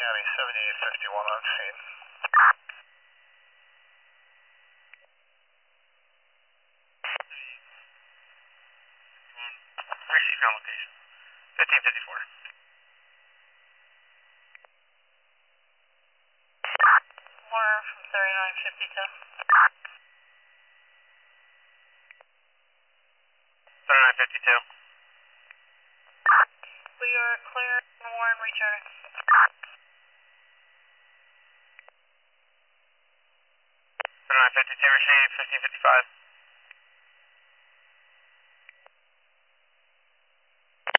County 7851 on scene. Receive ground location. 1554. Warner from 3952. 3952. We are clear, Warren returning. 3952 received, 1555.